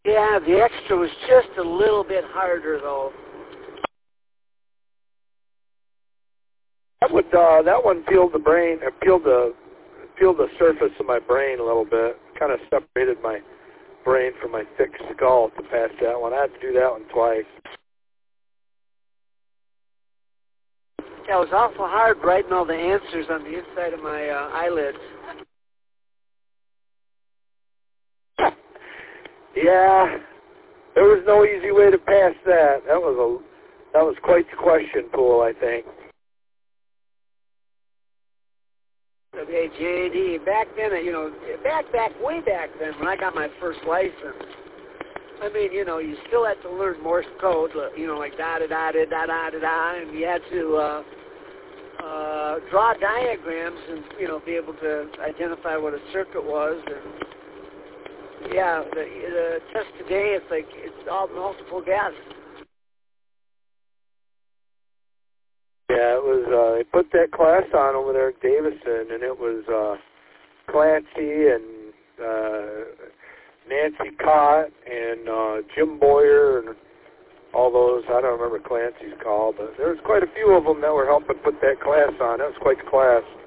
Yeah, the extra was just a little bit harder, though. That one peeled the brain, peeled the surface of my brain a little bit. Kind of separated my brain from my thick skull to pass that one. I had to do that one twice. Yeah, it was awful hard writing all the answers on the inside of my eyelids. Yeah, there was no easy way to pass that. That was quite the question pool, I think. Okay, JD. Back then, way back then, when I got my first license, I mean, you still had to learn Morse code, like da-da-da-da-da-da-da-da, and you had to draw diagrams and, be able to identify what a circuit was. And, yeah, the test today, it's all multiple guess. Yeah, it was, they put that class on over there at Davison, and it was Clancy and Nancy Cott and Jim Boyer and all those. I don't remember Clancy's call, but there was quite a few of them that were helping put that class on. That was quite the class.